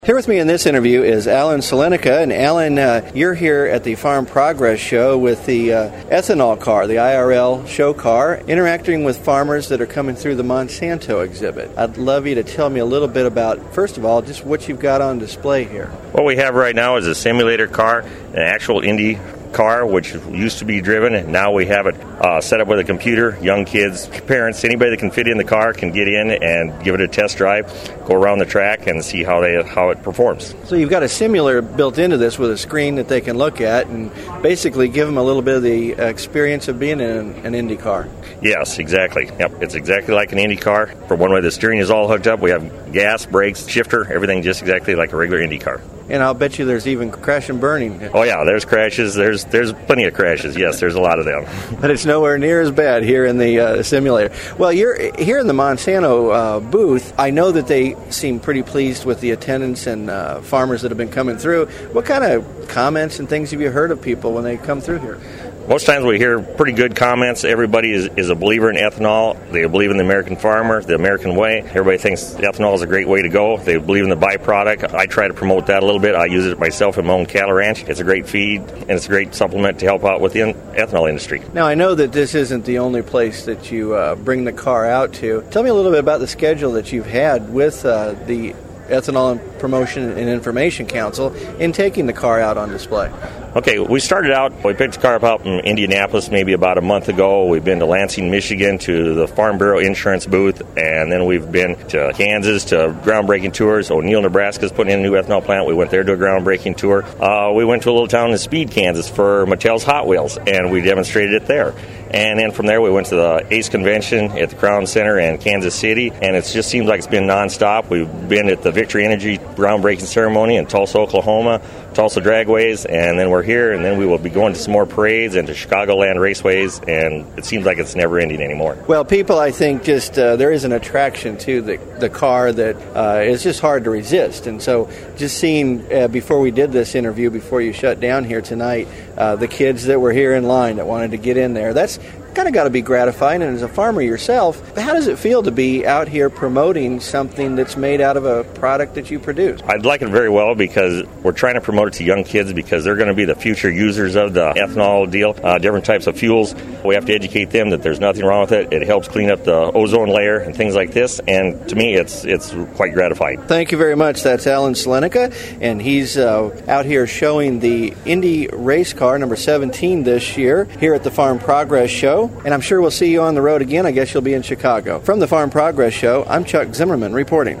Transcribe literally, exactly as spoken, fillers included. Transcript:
Here with me in this interview is Alan Salenica. And Alan, uh, you're here at the Farm Progress Show with the uh, ethanol car, the I R L show car, interacting with farmers that are coming through the Monsanto exhibit. I'd love you to tell me a little bit about, first of all, just what you've got on display here. What we have right now is a simulator car, an actual Indy car, which used to be driven, and now we have it uh, set up with a computer. Young kids, parents, anybody that can fit in the car can get in and give it a test drive, go around the track, and see how they how it performs. So you've got a simulator built into this with a screen that they can look at and basically give them a little bit of the experience of being in an, an Indy car. Yes, exactly. Yep, it's exactly like an Indy car. For one way, the steering is all hooked up. We have gas, brakes, shifter, everything just exactly like a regular Indy car. And I'll bet you there's even crash and burning. Oh, yeah, there's crashes. There's there's plenty of crashes. Yes, there's a lot of them. But it's nowhere near as bad here in the uh, simulator. Well, you're here in the Monsanto uh, booth. I know that they seem pretty pleased with the attendance and uh, farmers that have been coming through. What kind of comments and things have you heard of people when they come through here? Most times we hear pretty good comments. Everybody is, is a believer in ethanol. They believe in the American farmer, the American way. Everybody thinks ethanol is a great way to go. They believe in the byproduct. I try to promote that a little bit. I use it myself in my own cattle ranch. It's a great feed, and it's a great supplement to help out with the ethanol industry. Now, I know that this isn't the only place that you uh, bring the car out to. Tell me a little bit about the schedule that you've had with uh, the Ethanol Promotion and Information Council in taking the car out on display. Okay, we started out, we picked the car up out in Indianapolis maybe about a month ago. We've been to Lansing, Michigan, to the Farm Bureau Insurance booth, and then we've been to Kansas to groundbreaking tours. O'Neill, Nebraska's putting in a new ethanol plant. We went there to a groundbreaking tour. Uh, we went to a little town in Speed, Kansas for Mattel's Hot Wheels, and we demonstrated it there. And then from there, we went to the ACE Convention at the Crown Center in Kansas City, and it just seems like it's been nonstop. We've been at the Victory Energy groundbreaking ceremony in Tulsa, Oklahoma, Tulsa Dragways, and then we're here, and then we will be going to some more parades and to Chicagoland raceways, and it seems like it's never ending anymore. Well, people, I think, just uh, there is an attraction to the, the car that uh, is just hard to resist. And so just seeing, uh, before we did this interview, before you shut down here tonight, uh, the kids that were here in line that wanted to get in there, that's kind of got to be gratifying. And as a farmer yourself, how does it feel to be out here promoting something that's made out of a product that you produce? I'd like it very well because we're trying to promote it to young kids because they're going to be the future users of the ethanol deal, uh, different types of fuels. We have to educate them that there's nothing wrong with it. It helps clean up the ozone layer and things like this. And to me, it's it's quite gratifying. Thank you very much. That's Alan Salenica, and he's uh, out here showing the Indy race car number seventeen this year here at the Farm Progress Show. And I'm sure we'll see you on the road again. I guess you'll be in Chicago. From the Farm Progress Show, I'm Chuck Zimmerman reporting.